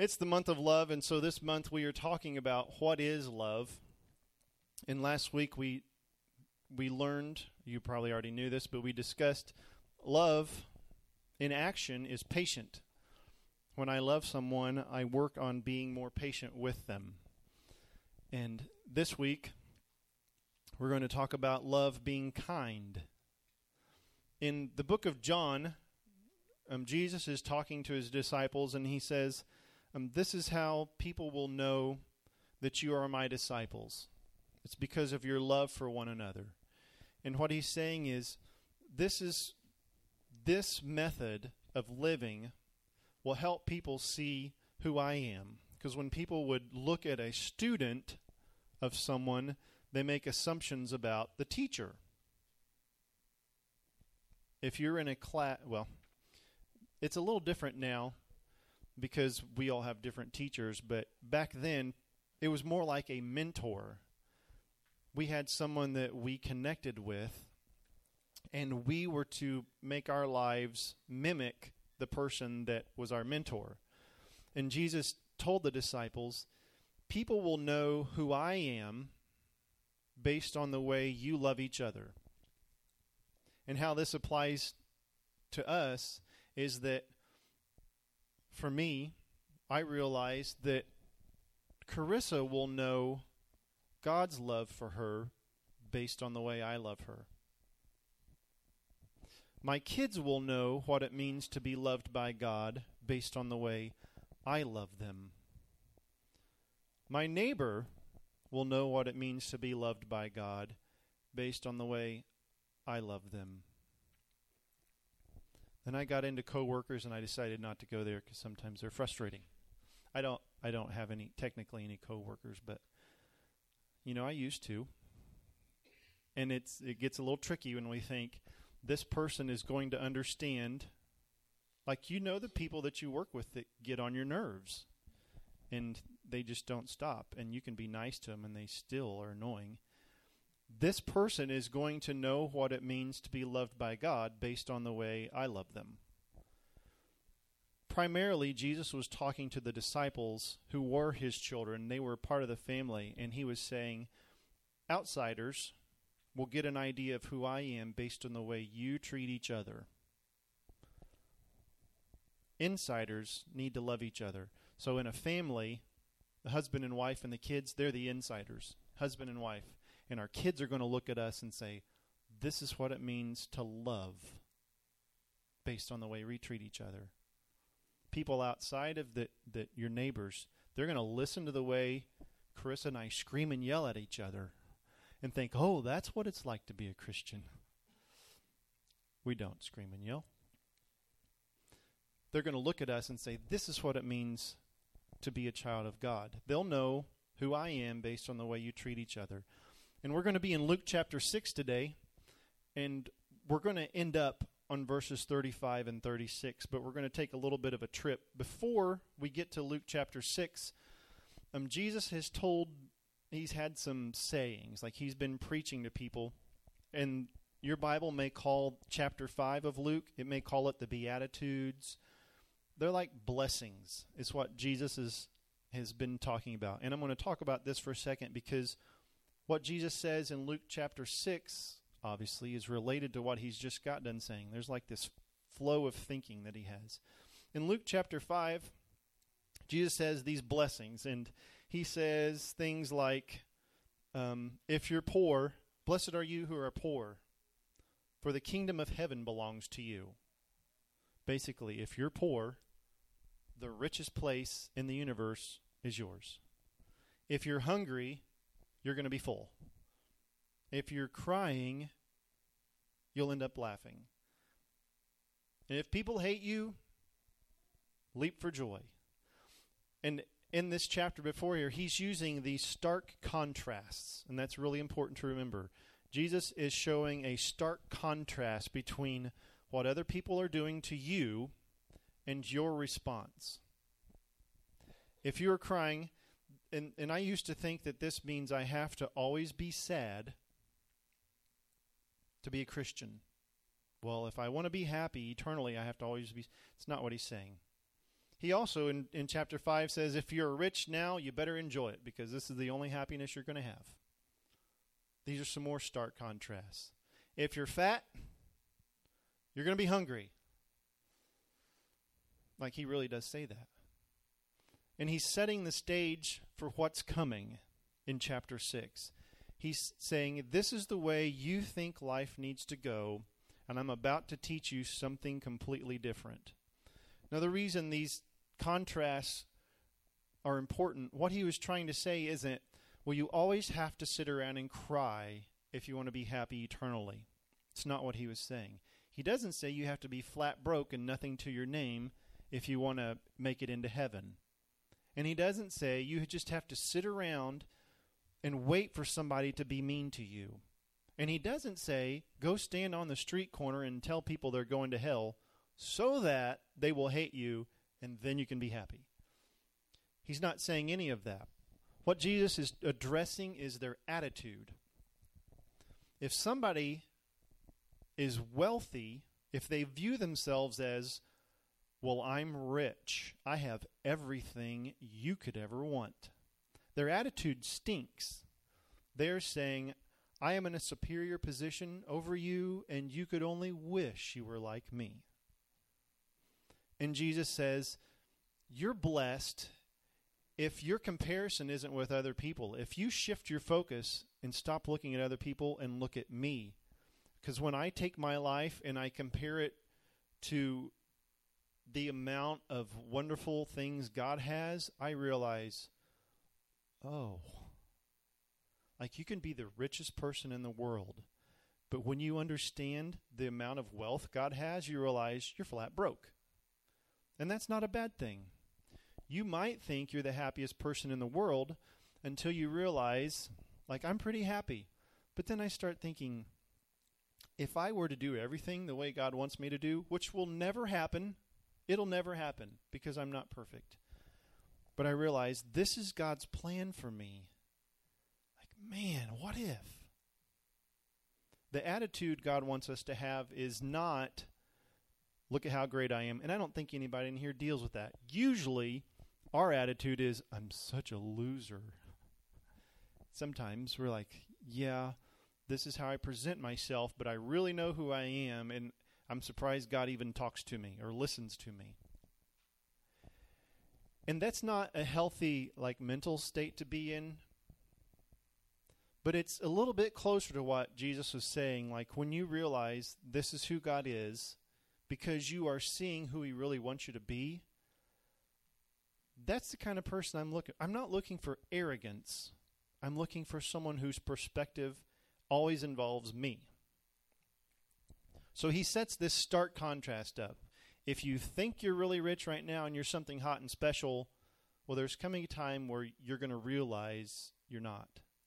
It's the month of love, and so this month we are talking about what is love. And last week we learned, you probably already knew this, but we discussed love in action is patient. When I love someone, I work on being more patient with them. And this week, we're going to talk about love being kind. In the book of John, Jesus is talking to his disciples, and he says, this is how people will know that you are my disciples. It's because of your love for one another. And what he's saying is, this method of living will help people see who I am. Because when people would look at a student of someone, they make assumptions about the teacher. If you're in a class, well, it's a little different now because we all have different teachers, but back then it was more like a mentor. We had someone that we connected with, and we were to make our lives mimic the person that was our mentor. And Jesus told the disciples, people will know who I am based on the way you love each other. And how this applies to us is that, for me, I realize that Carissa will know God's love for her based on the way I love her. My kids will know what it means to be loved by God based on the way I love them. My neighbor will know what it means to be loved by God based on the way I love them. Then I got into coworkers, and I decided not to go there because sometimes they're frustrating. I don't have technically any coworkers, but I used to. And it gets a little tricky when we think this person is going to understand. Like, the people that you work with that get on your nerves, and they just don't stop. And you can be nice to them, and they still are annoying. This person is going to know what it means to be loved by God based on the way I love them. Primarily, Jesus was talking to the disciples who were his children. They were part of the family, and he was saying, outsiders will get an idea of who I am based on the way you treat each other. Insiders need to love each other. So in a family, the husband and wife and the kids, they're the insiders, husband and wife. And our kids are going to look at us and say, this is what it means to love based on the way we treat each other. People outside of your neighbors, they're going to listen to the way Carissa and I scream and yell at each other and think, oh, that's what it's like to be a Christian. We don't scream and yell. They're going to look at us and say, this is what it means to be a child of God. They'll know who I am based on the way you treat each other. And we're going to be in Luke chapter 6 today, and we're going to end up on verses 35 and 36, but we're going to take a little bit of a trip. Before we get to Luke chapter 6, Jesus he's had some sayings, like he's been preaching to people, and your Bible may call chapter 5 of Luke, it may call it the Beatitudes. They're like blessings, is what Jesus has been talking about. And I'm going to talk about this for a second because what Jesus says in Luke chapter 6, obviously, is related to what he's just got done saying. There's like this flow of thinking that he has. In Luke chapter 5, Jesus says these blessings, and he says things like, if you're poor, blessed are you who are poor, for the kingdom of heaven belongs to you. Basically, if you're poor, the richest place in the universe is yours. If you're hungry, you're going to be full. If you're crying, you'll end up laughing. And if people hate you, leap for joy. And in this chapter before here, he's using these stark contrasts, and that's really important to remember. Jesus is showing a stark contrast between what other people are doing to you and your response. If you're crying, and I used to think that this means I have to always be sad to be a Christian. Well, if I want to be happy eternally, I have to always be. It's not what he's saying. He also, in chapter 5, says, if you're rich now, you better enjoy it, because this is the only happiness you're going to have. These are some more stark contrasts. If you're fat, you're going to be hungry. Like, he really does say that. And he's setting the stage for what's coming in chapter 6. He's saying, this is the way you think life needs to go, and I'm about to teach you something completely different. Now, the reason these contrasts are important, what he was trying to say isn't, well, you always have to sit around and cry if you want to be happy eternally. It's not what he was saying. He doesn't say you have to be flat broke and nothing to your name if you want to make it into heaven. And he doesn't say you just have to sit around and wait for somebody to be mean to you. And he doesn't say, go stand on the street corner and tell people they're going to hell so that they will hate you and then you can be happy. He's not saying any of that. What Jesus is addressing is their attitude. If somebody is wealthy, if they view themselves as, well, I'm rich, I have everything you could ever want, their attitude stinks. They're saying, I am in a superior position over you, and you could only wish you were like me. And Jesus says, you're blessed if your comparison isn't with other people. If you shift your focus and stop looking at other people and look at me. Because when I take my life and I compare it to the amount of wonderful things God has, I realize, oh, like you can be the richest person in the world, but when you understand the amount of wealth God has, you realize you're flat broke. And that's not a bad thing. You might think you're the happiest person in the world until you realize, like, I'm pretty happy. But then I start thinking, if I were to do everything the way God wants me to do, which will never happen, it'll never happen because I'm not perfect. But I realize this is God's plan for me. Like, man, what if? The attitude God wants us to have is not, look at how great I am. And I don't think anybody in here deals with that. Usually, our attitude is, I'm such a loser. Sometimes we're like, yeah, this is how I present myself, but I really know who I am, and I'm surprised God even talks to me or listens to me. And that's not a healthy, like, mental state to be in. But it's a little bit closer to what Jesus was saying. Like, when you realize this is who God is, because you are seeing who he really wants you to be, that's the kind of person I'm not looking for arrogance. I'm looking for someone whose perspective always involves me. So he sets this stark contrast up. If you think you're really rich right now and you're something hot and special, well, there's coming a time where you're going to realize you're not.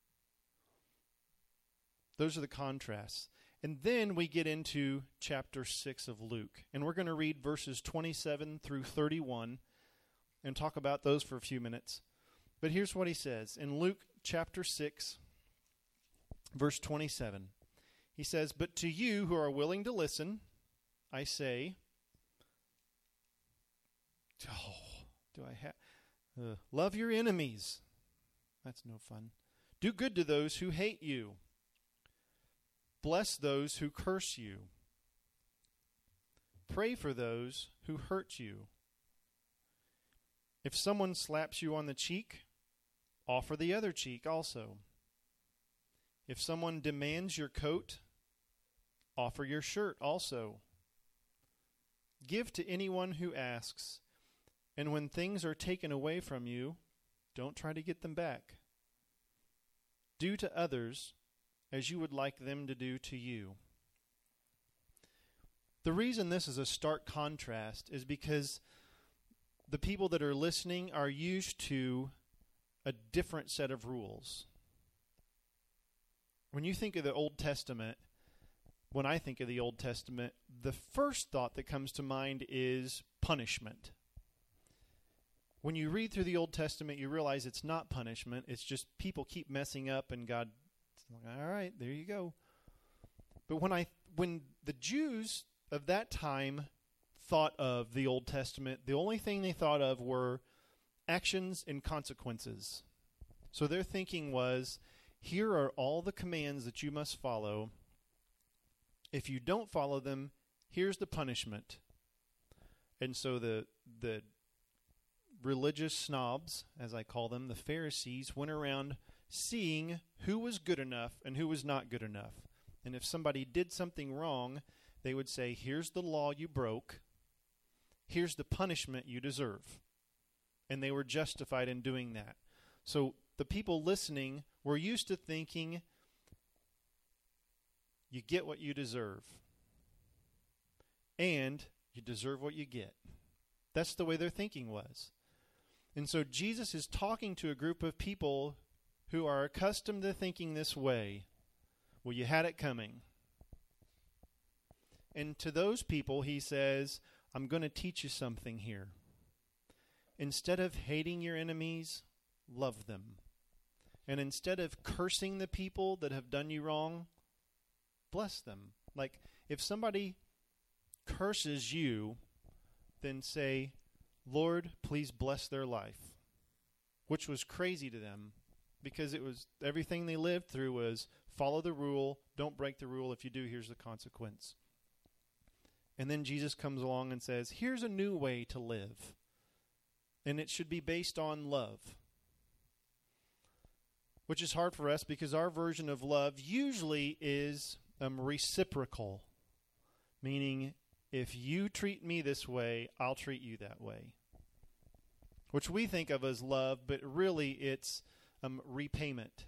Those are the contrasts. And then we get into chapter 6 of Luke. And we're going to read verses 27 through 31 and talk about those for a few minutes. But here's what he says. In Luke chapter 6, verse 27, he says, but to you who are willing to listen, I say, love your enemies. That's no fun. Do good to those who hate you. Bless those who curse you. Pray for those who hurt you. If someone slaps you on the cheek, offer the other cheek also. If someone demands your coat, offer your shirt also. Give to anyone who asks, and when things are taken away from you, don't try to get them back. Do to others as you would like them to do to you. The reason this is a stark contrast is because the people that are listening are used to a different set of rules. When you think of the Old Testament, when I think of the Old Testament, the first thought that comes to mind is punishment. When you read through the Old Testament, you realize it's not punishment. It's just people keep messing up and God, all right, there you go. But when the Jews of that time thought of the Old Testament. The only thing they thought of were actions and consequences. So their thinking was, here are all the commands that you must follow. If you don't follow them, here's the punishment. And so the religious snobs, as I call them, the Pharisees, went around seeing who was good enough and who was not good enough. And if somebody did something wrong, they would say, here's the law you broke. Here's the punishment you deserve. And they were justified in doing that. So the people listening were used to thinking, you get what you deserve. And you deserve what you get. That's the way their thinking was. And so Jesus is talking to a group of people who are accustomed to thinking this way. Well, you had it coming. And to those people, he says, I'm going to teach you something here. Instead of hating your enemies, love them. And instead of cursing the people that have done you wrong, bless them. Like, if somebody curses you, then say, Lord, please bless their life. Which was crazy to them, because it was everything they lived through was follow the rule, don't break the rule. If you do, here's the consequence. And then Jesus comes along and says, here's a new way to live. And it should be based on love. Which is hard for us because our version of love usually is reciprocal. Meaning, if you treat me this way, I'll treat you that way. Which we think of as love, but really it's repayment.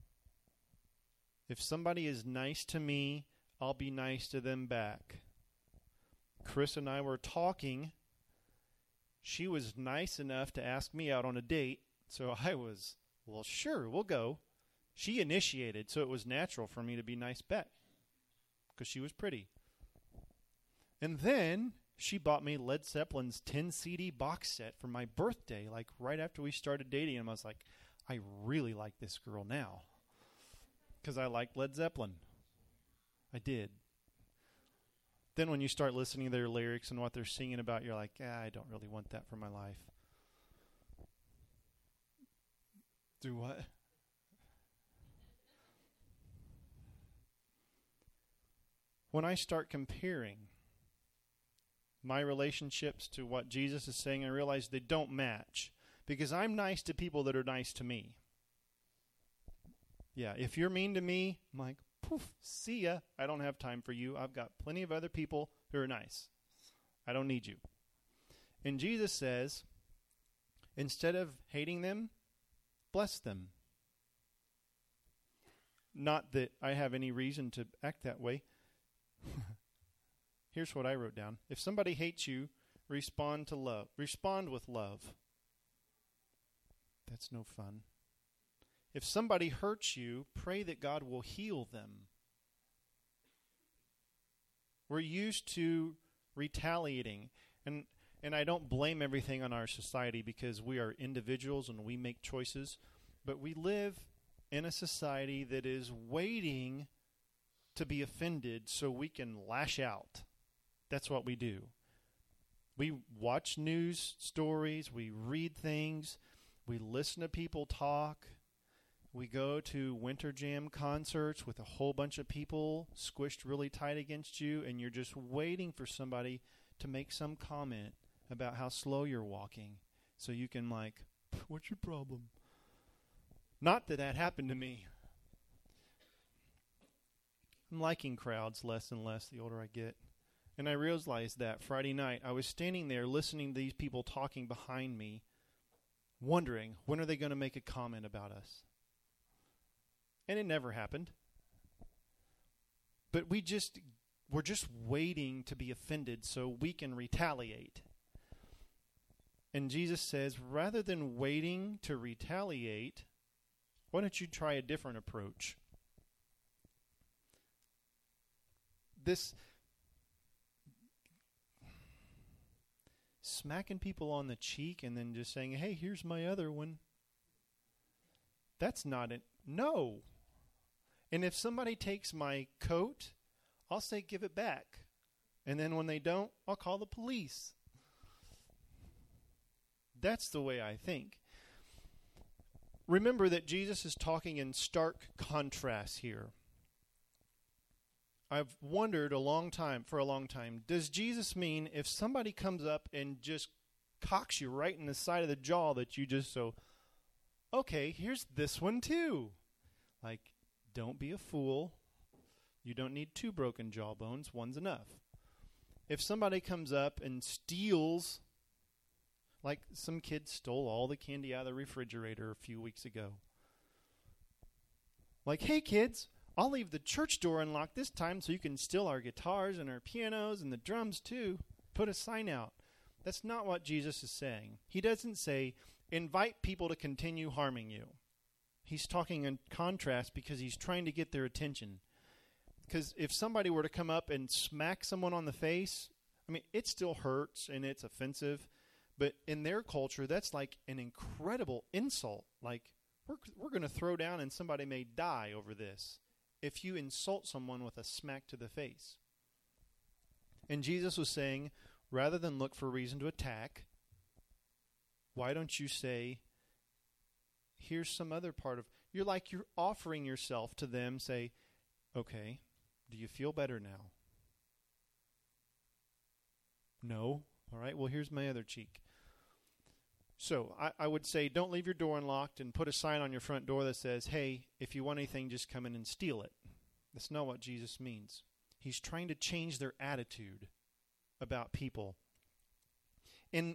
If somebody is nice to me, I'll be nice to them back. Chris and I were talking. She was nice enough to ask me out on a date, so I was, well, sure, we'll go. She initiated, so it was natural for me to be nice back because she was pretty. And then she bought me Led Zeppelin's 10 CD box set for my birthday, like right after we started dating. And I was like, I really like this girl now because I liked Led Zeppelin. I did. Then when you start listening to their lyrics and what they're singing about, you're like, I don't really want that for my life. Do what? When I start comparing my relationships to what Jesus is saying, I realize they don't match. Because I'm nice to people that are nice to me. Yeah, if you're mean to me, I'm like, poof, see ya. I don't have time for you. I've got plenty of other people who are nice. I don't need you. And Jesus says, instead of hating them, bless them. Not that I have any reason to act that way. Here's what I wrote down. If somebody hates you, respond to love. Respond with love. That's no fun. If somebody hurts you, pray that God will heal them. We're used to retaliating. And I don't blame everything on our society because we are individuals and we make choices. But we live in a society that is waiting to be offended so we can lash out. That's what we do. We watch news stories, we read things, we listen to people talk, we go to Winter Jam concerts with a whole bunch of people squished really tight against you, and you're just waiting for somebody to make some comment about how slow you're walking so you can like, what's your problem? Not that happened to me. I'm liking crowds less and less the older I get. And I realized that Friday night, I was standing there listening to these people talking behind me, wondering, when are they going to make a comment about us? And it never happened. But we're just waiting to be offended so we can retaliate. And Jesus says, rather than waiting to retaliate, why don't you try a different approach? This smacking people on the cheek and then just saying, hey, here's my other one. That's not it. No. And if somebody takes my coat, I'll say, give it back. And then when they don't, I'll call the police. That's the way I think. Remember that Jesus is talking in stark contrast here. I've wondered for a long time, does Jesus mean if somebody comes up and just cocks you right in the side of the jaw that you just okay, here's this one too. Like, don't be a fool. You don't need 2 broken jawbones. One's enough. If somebody comes up and steals, like some kid stole all the candy out of the refrigerator a few weeks ago. Like, hey kids, I'll leave the church door unlocked this time so you can steal our guitars and our pianos and the drums too. Put a sign out. That's not what Jesus is saying. He doesn't say, invite people to continue harming you. He's talking in contrast because he's trying to get their attention. Because if somebody were to come up and smack someone on the face, I mean, it still hurts and it's offensive. But in their culture, that's like an incredible insult. Like, we're going to throw down and somebody may die over this if you insult someone with a smack to the face. And Jesus was saying, rather than look for a reason to attack, why don't you say, here's some other part of, you're offering yourself to them, say, okay, do you feel better now? No. All right, well, here's my other cheek. So I would say don't leave your door unlocked and put a sign on your front door that says, hey, if you want anything, just come in and steal it. That's not what Jesus means. He's trying to change their attitude about people. In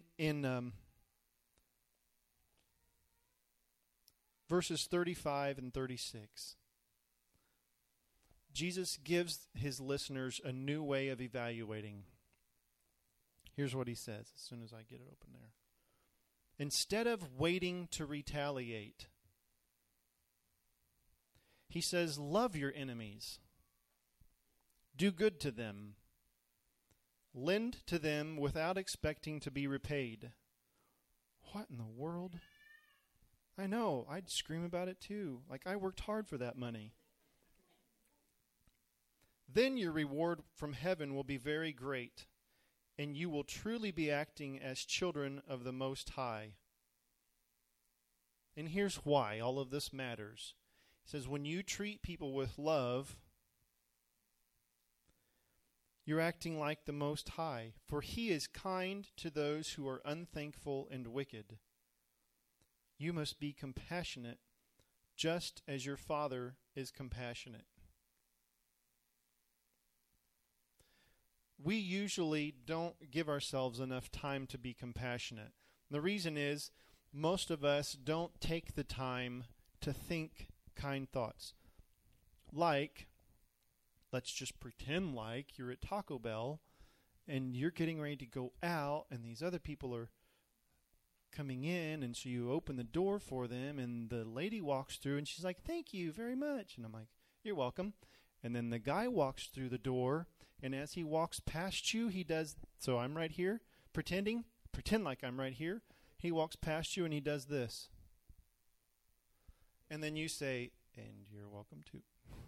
verses 35 and 36, Jesus gives his listeners a new way of evaluating. Here's what he says as soon as I get it open there. Instead of waiting to retaliate, he says, love your enemies. Do good to them. Lend to them without expecting to be repaid. What in the world? I know, I'd scream about it too. Like, I worked hard for that money. Then your reward from heaven will be very great, and you will truly be acting as children of the Most High. And here's why all of this matters. It says, when you treat people with love, you're acting like the Most High, for he is kind to those who are unthankful and wicked. You must be compassionate, just as your Father is compassionate. We usually don't give ourselves enough time to be compassionate. The reason is most of us don't take the time to think kind thoughts. Like, let's just pretend like you're at Taco Bell and you're getting ready to go out and these other people are coming in, and so you open the door for them and the lady walks through and she's like, thank you very much. And I'm like, you're welcome. And then the guy walks through the door, and as he walks past you, he does, so I'm right here, pretend like I'm right here. He walks past you and he does this. And then you say, and you're welcome too.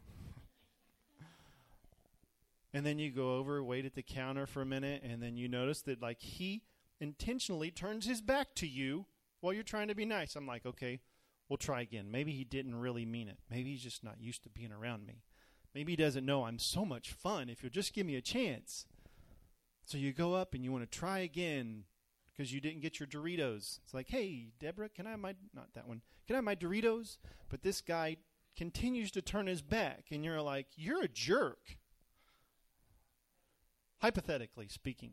And then you go over, wait at the counter for a minute, and then you notice that like he intentionally turns his back to you while you're trying to be nice. I'm like, okay, we'll try again. Maybe he didn't really mean it. Maybe he's just not used to being around me. Maybe he doesn't know I'm so much fun if you'll just give me a chance. So you go up and you want to try again because you didn't get your Doritos. It's like, hey, Deborah, can I have my, not that one, can I have my Doritos? But this guy continues to turn his back, and you're like, you're a jerk. Hypothetically speaking.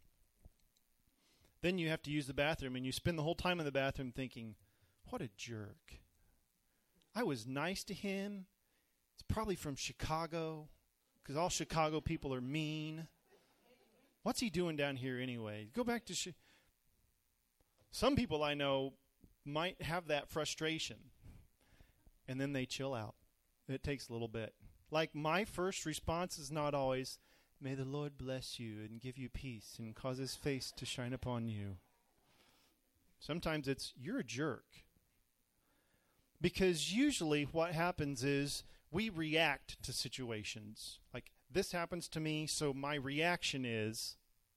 Then you have to use the bathroom, and you spend the whole time in the bathroom thinking, what a jerk. I was nice to him. It's probably from Chicago, because all Chicago people are mean. What's he doing down here anyway? Go back to some people I know might have that frustration, and then they chill out. It takes a little bit. Like, my first response is not always, may the Lord bless you and give you peace and cause his face to shine upon you. Sometimes it's, you're a jerk. Because usually what happens is we react to situations. Like, this happens to me, so my reaction is.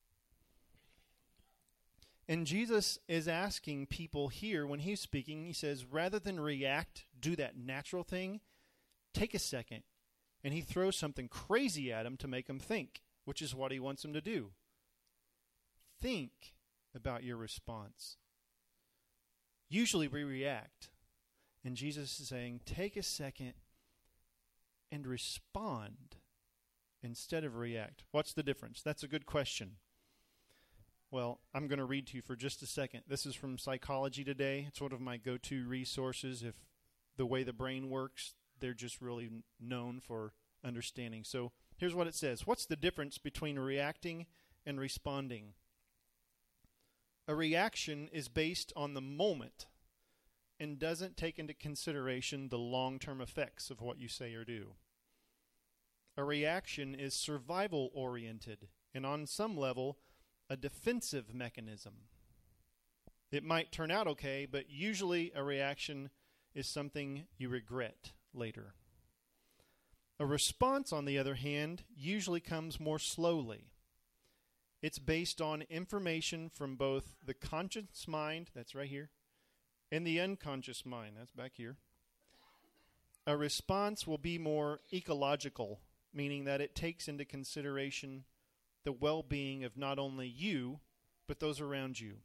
And Jesus is asking people here, when he's speaking, he says, rather than react, do that natural thing, take a second. And he throws something crazy at them to make them think, which is what he wants them to do. Think about your response. Usually we react. And Jesus is saying, take a second and respond instead of react. What's the difference? That's a good question. Well, I'm going to read to you for just a second. This is from Psychology Today. It's one of my go-to resources. If the way the brain works, they're just really known for understanding. So here's what it says. What's the difference between reacting and responding? A reaction is based on the moment and doesn't take into consideration the long-term effects of what you say or do. A reaction is survival-oriented and on some level a defensive mechanism. It might turn out okay, but usually a reaction is something you regret later. A response, on the other hand, usually comes more slowly. It's based on information from both the conscious mind, that's right here, and the unconscious mind, that's back here. A response will be more ecological, meaning that it takes into consideration the well-being of not only you, but those around you.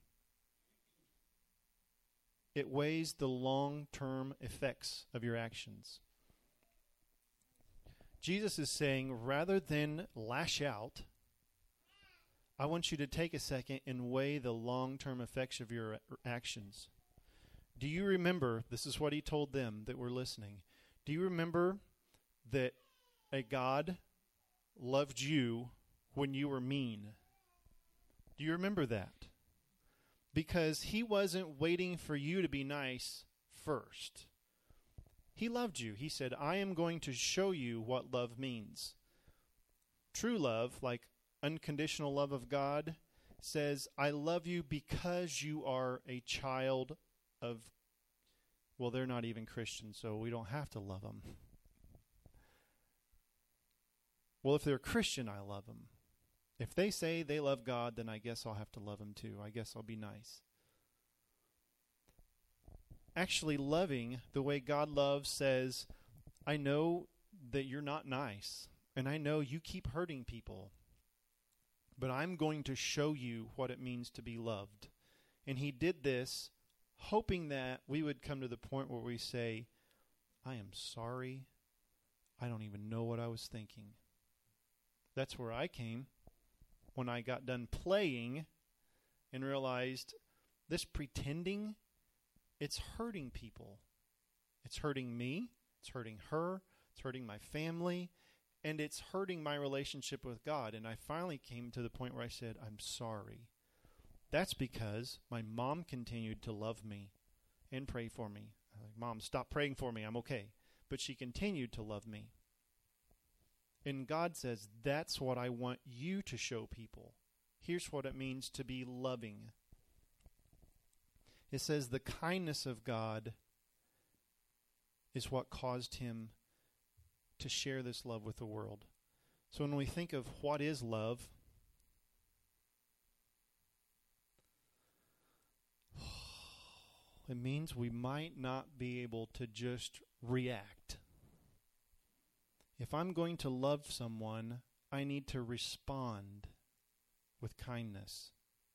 It weighs the long-term effects of your actions. Jesus is saying, rather than lash out, I want you to take a second and weigh the long-term effects of your actions. Do you remember, this is what he told them that were listening, do you remember that a God loved you when you were mean? Do you remember that? Because he wasn't waiting for you to be nice first. He loved you. He said, I am going to show you what love means. True love, like unconditional love of God, says, I love you because you are a child of, well, they're not even Christians, so we don't have to love them. Well, if they're Christian, I love them. If they say they love God, then I guess I'll have to love them too. I guess I'll be nice. Actually, loving the way God loves says, I know that you're not nice, and I know you keep hurting people, but I'm going to show you what it means to be loved. And he did this hoping that we would come to the point where we say, I am sorry. I don't even know what I was thinking. That's where I came when I got done playing and realized this pretending, it's hurting people. It's hurting me. It's hurting her. It's hurting my family. And it's hurting my relationship with God. And I finally came to the point where I said, I'm sorry. That's because my mom continued to love me and pray for me. I'm like, Mom, stop praying for me. I'm okay. But she continued to love me. And God says, that's what I want you to show people. Here's what it means to be loving. It says the kindness of God is what caused him to share this love with the world. So when we think of what is love, it means we might not be able to just react. If I'm going to love someone, I need to respond with kindness.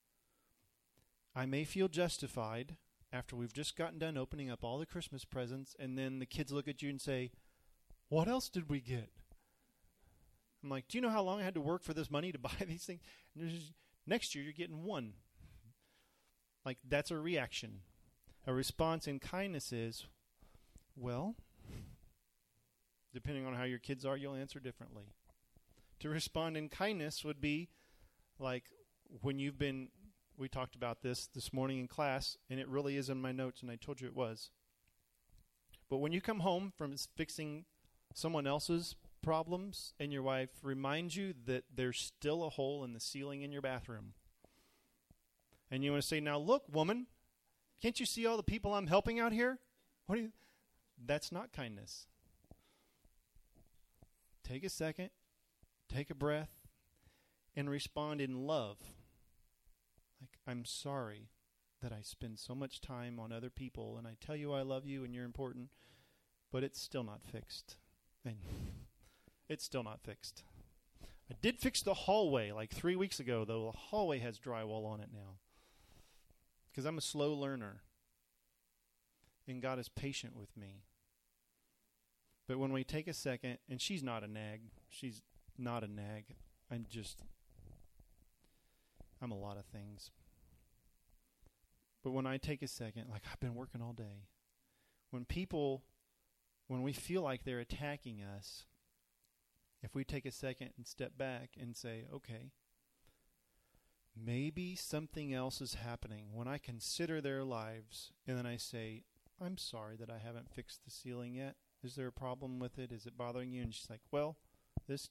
I may feel justified after we've just gotten done opening up all the Christmas presents, and then the kids look at you and say, what else did we get? I'm like, do you know how long I had to work for this money to buy these things? Next year, you're getting one. Like, that's a reaction. A response in kindness is, well, depending on how your kids are, you'll answer differently. To respond in kindness would be like when you've been, we talked about this morning in class, and it really is in my notes, and I told you it was. But when you come home from fixing someone else's problems, and your wife reminds you that there's still a hole in the ceiling in your bathroom, and you want to say, now look, woman, can't you see all the people I'm helping out here? That's not kindness. Take a second, take a breath and respond in love. Like, I'm sorry that I spend so much time on other people and I tell you I love you and you're important, but it's still not fixed. And it's still not fixed. I did fix the hallway like 3 weeks ago, though. The hallway has drywall on it now. Because I'm a slow learner. And God is patient with me. But when we take a second, and she's not a nag. She's not a nag. I'm a lot of things. But when I take a second, like I've been working all day. When we feel like they're attacking us, if we take a second and step back and say, okay, maybe something else is happening. When I consider their lives, and then I say, I'm sorry that I haven't fixed the ceiling yet. Is there a problem with it? Is it bothering you? And she's like, well, this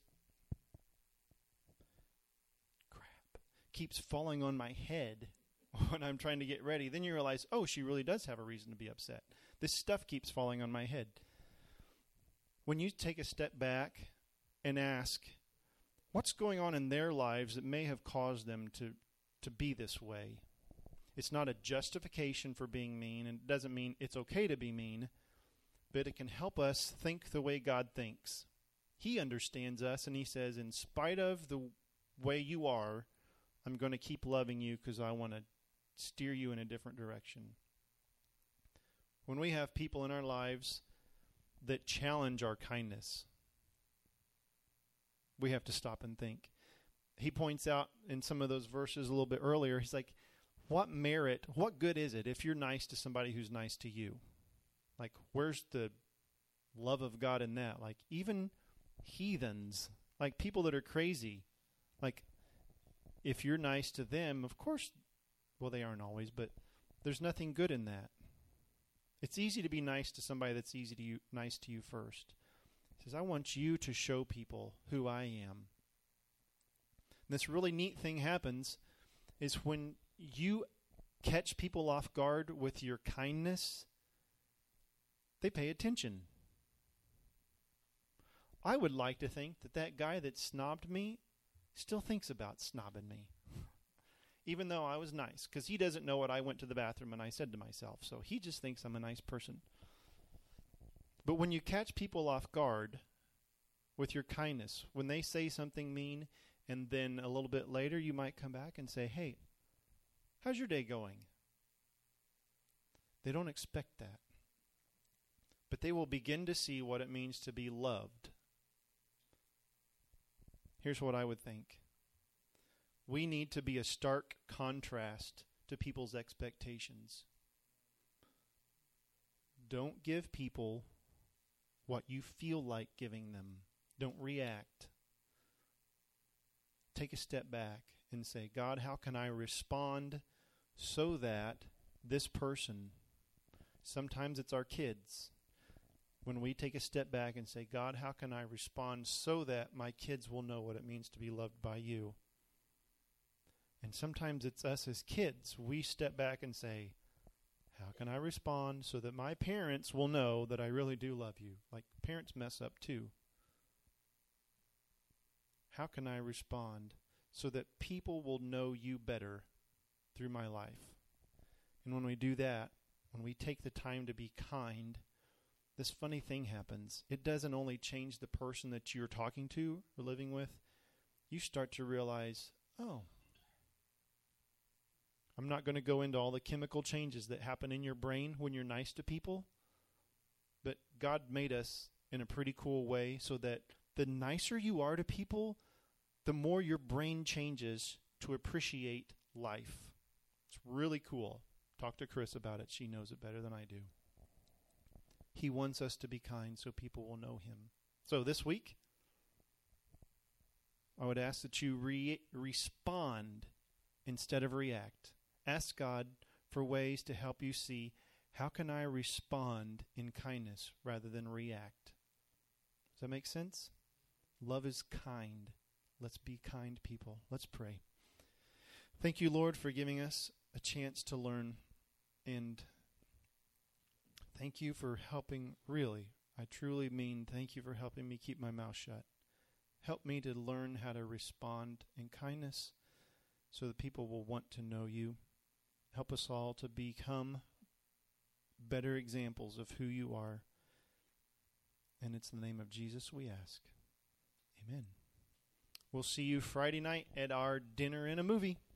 crap keeps falling on my head when I'm trying to get ready. Then you realize, oh, she really does have a reason to be upset. This stuff keeps falling on my head. When you take a step back and ask, what's going on in their lives that may have caused them to be this way? It's not a justification for being mean, and it doesn't mean it's okay to be mean, but it can help us think the way God thinks. He understands us, and he says, in spite of the way you are, I'm going to keep loving you because I want to steer you in a different direction. When we have people in our lives that challenge our kindness, we have to stop and think. He points out in some of those verses a little bit earlier, he's like, what good is it if you're nice to somebody who's nice to you? Like, where's the love of God in that? Like, even heathens, like people that are crazy, like, if you're nice to them, of course, well, they aren't always, but there's nothing good in that. It's easy to be nice to somebody that's nice to you first. He says, I want you to show people who I am. And this really neat thing happens is when you catch people off guard with your kindness, they pay attention. I would like to think that guy that snobbed me still thinks about snobbing me. Even though I was nice, because he doesn't know what I went to the bathroom and I said to myself, so he just thinks I'm a nice person. But when you catch people off guard with your kindness, when they say something mean, and then a little bit later you might come back and say, hey, how's your day going? They don't expect that. But they will begin to see what it means to be loved. Here's what I would think. We need to be a stark contrast to people's expectations. Don't give people what you feel like giving them. Don't react. Take a step back and say, God, how can I respond so that this person, sometimes it's our kids, when we take a step back and say, God, how can I respond so that my kids will know what it means to be loved by you? And sometimes it's us as kids. We step back and say, how can I respond so that my parents will know that I really do love you? Like, parents mess up too. How can I respond so that people will know you better through my life? And when we do that, when we take the time to be kind, this funny thing happens. It doesn't only change the person that you're talking to or living with. You start to realize, oh, I'm not going to go into all the chemical changes that happen in your brain when you're nice to people, but God made us in a pretty cool way so that the nicer you are to people, the more your brain changes to appreciate life. It's really cool. Talk to Chris about it. She knows it better than I do. He wants us to be kind so people will know him. So this week, I would ask that you respond instead of react. Ask God for ways to help you see, how can I respond in kindness rather than react? Does that make sense? Love is kind. Let's be kind people. Let's pray. Thank you, Lord, for giving us a chance to learn. And thank you for helping, really, I truly mean thank you for helping me keep my mouth shut. Help me to learn how to respond in kindness so that people will want to know you. Help us all to become better examples of who you are. And it's in the name of Jesus we ask. Amen. We'll see you Friday night at our dinner and a movie.